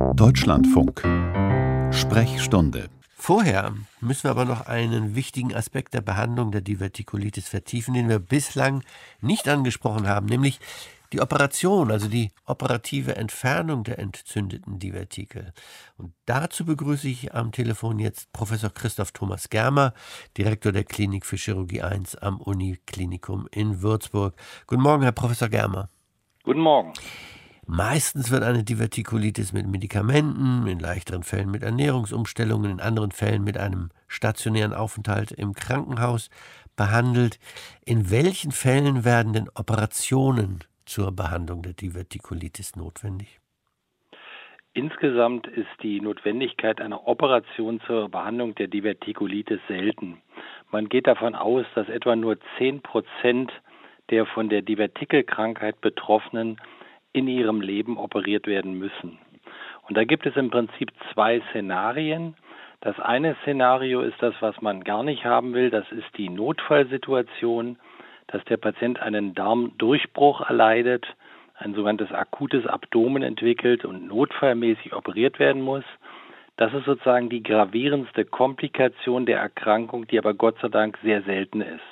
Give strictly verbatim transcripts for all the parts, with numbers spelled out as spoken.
Deutschlandfunk. Sprechstunde. Vorher müssen wir aber noch einen wichtigen Aspekt der Behandlung der Divertikulitis vertiefen, den wir bislang nicht angesprochen haben, nämlich die Operation, also die operative Entfernung der entzündeten Divertikel. Und dazu begrüße ich am Telefon jetzt Professor Christoph Thomas Germer, Direktor der Klinik für Chirurgie eins am Uniklinikum in Würzburg. Guten Morgen, Herr Professor Germer. Guten Morgen. Meistens wird eine Divertikulitis mit Medikamenten, in leichteren Fällen mit Ernährungsumstellungen, in anderen Fällen mit einem stationären Aufenthalt im Krankenhaus behandelt. In welchen Fällen werden denn Operationen zur Behandlung der Divertikulitis notwendig? Insgesamt ist die Notwendigkeit einer Operation zur Behandlung der Divertikulitis selten. Man geht davon aus, dass etwa nur zehn Prozent der von der Divertikelkrankheit Betroffenen in ihrem Leben operiert werden müssen. Und da gibt es im Prinzip zwei Szenarien. Das eine Szenario ist das, was man gar nicht haben will. Das ist die Notfallsituation, dass der Patient einen Darmdurchbruch erleidet, ein sogenanntes akutes Abdomen entwickelt und notfallmäßig operiert werden muss. Das ist sozusagen die gravierendste Komplikation der Erkrankung, die aber Gott sei Dank sehr selten ist.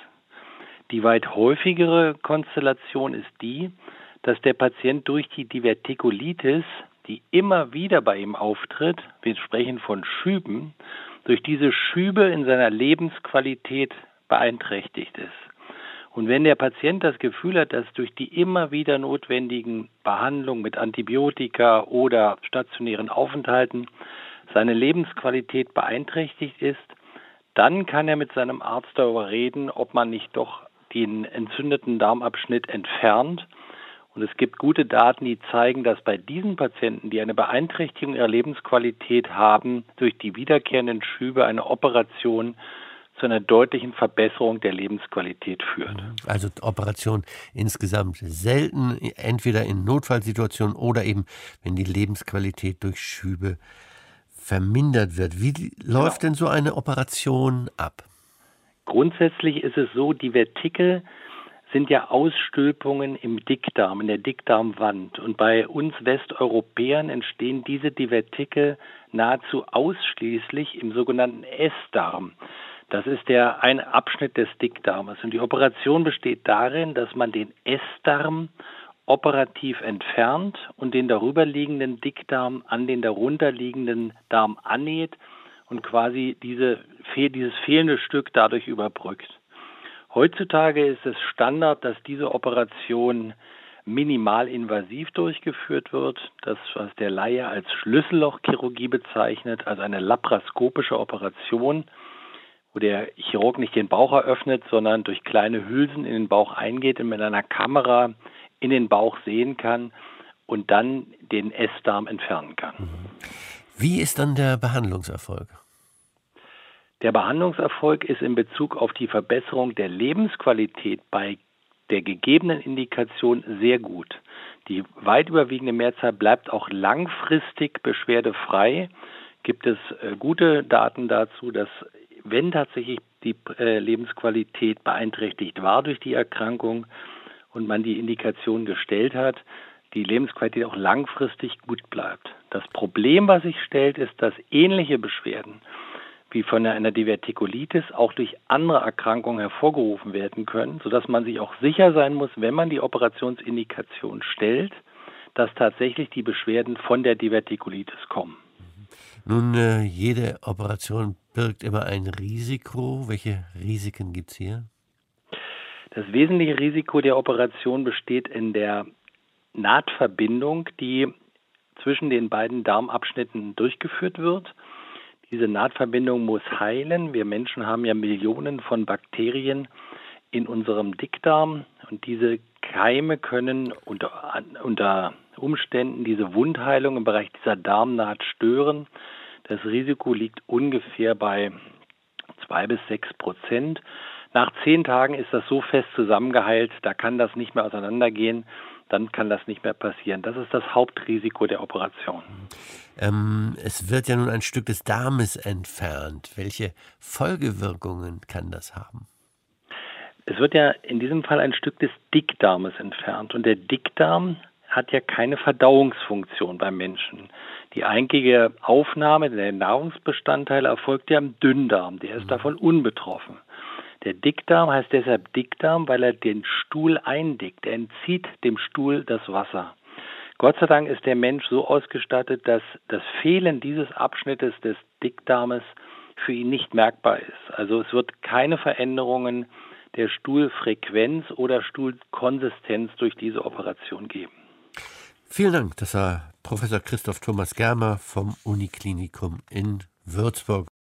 Die weit häufigere Konstellation ist die, dass der Patient durch die Divertikulitis, die immer wieder bei ihm auftritt, wir sprechen von Schüben, durch diese Schübe in seiner Lebensqualität beeinträchtigt ist. Und wenn der Patient das Gefühl hat, dass durch die immer wieder notwendigen Behandlungen mit Antibiotika oder stationären Aufenthalten seine Lebensqualität beeinträchtigt ist, dann kann er mit seinem Arzt darüber reden, ob man nicht doch den entzündeten Darmabschnitt entfernt. Und es gibt gute Daten, die zeigen, dass bei diesen Patienten, die eine Beeinträchtigung ihrer Lebensqualität haben, durch die wiederkehrenden Schübe eine Operation zu einer deutlichen Verbesserung der Lebensqualität führt. Also Operation insgesamt selten, entweder in Notfallsituationen oder eben, wenn die Lebensqualität durch Schübe vermindert wird. Wie läuft Genau. denn so eine Operation ab? Grundsätzlich ist es so, die Vertikel sind ja Ausstülpungen im Dickdarm, in der Dickdarmwand. Und bei uns Westeuropäern entstehen diese Divertikel nahezu ausschließlich im sogenannten Essdarm. Das ist der ein Abschnitt des Dickdarmes. Und die Operation besteht darin, dass man den Essdarm operativ entfernt und den darüberliegenden Dickdarm an den darunterliegenden Darm annäht und quasi diese, dieses fehlende Stück dadurch überbrückt. Heutzutage ist es Standard, dass diese Operation minimalinvasiv durchgeführt wird. Das, was der Laie als Schlüssellochchirurgie bezeichnet, also eine laparoskopische Operation, wo der Chirurg nicht den Bauch eröffnet, sondern durch kleine Hülsen in den Bauch eingeht und mit einer Kamera in den Bauch sehen kann und dann den Essdarm entfernen kann. Wie ist dann der Behandlungserfolg? Der Behandlungserfolg ist in Bezug auf die Verbesserung der Lebensqualität bei der gegebenen Indikation sehr gut. Die weit überwiegende Mehrzahl bleibt auch langfristig beschwerdefrei. Gibt es äh, gute Daten dazu, dass wenn tatsächlich die äh, Lebensqualität beeinträchtigt war durch die Erkrankung und man die Indikation gestellt hat, die Lebensqualität auch langfristig gut bleibt. Das Problem, was sich stellt, ist, dass ähnliche Beschwerden wie von einer Divertikulitis auch durch andere Erkrankungen hervorgerufen werden können, sodass man sich auch sicher sein muss, wenn man die Operationsindikation stellt, dass tatsächlich die Beschwerden von der Divertikulitis kommen. Nun, äh, jede Operation birgt immer ein Risiko. Welche Risiken gibt es hier? Das wesentliche Risiko der Operation besteht in der Nahtverbindung, die zwischen den beiden Darmabschnitten durchgeführt wird. Diese Nahtverbindung muss heilen. Wir Menschen haben ja Millionen von Bakterien in unserem Dickdarm und diese Keime können unter, unter Umständen diese Wundheilung im Bereich dieser Darmnaht stören. Das Risiko liegt ungefähr bei zwei bis sechs Prozent. Nach zehn Tagen ist das so fest zusammengeheilt, da kann das nicht mehr auseinandergehen, dann kann das nicht mehr passieren. Das ist das Hauptrisiko der Operation. Ähm, es wird ja nun ein Stück des Darmes entfernt. Welche Folgewirkungen kann das haben? Es wird ja in diesem Fall ein Stück des Dickdarmes entfernt und der Dickdarm hat ja keine Verdauungsfunktion beim Menschen. Die eigentliche Aufnahme der Nahrungsbestandteile erfolgt ja im Dünndarm, der ist davon unbetroffen. Der Dickdarm heißt deshalb Dickdarm, weil er den Stuhl eindickt. Er entzieht dem Stuhl das Wasser. Gott sei Dank ist der Mensch so ausgestattet, dass das Fehlen dieses Abschnittes des Dickdarmes für ihn nicht merkbar ist. Also es wird keine Veränderungen der Stuhlfrequenz oder Stuhlkonsistenz durch diese Operation geben. Vielen Dank, das war Professor Christoph Thomas Germer vom Uniklinikum in Würzburg.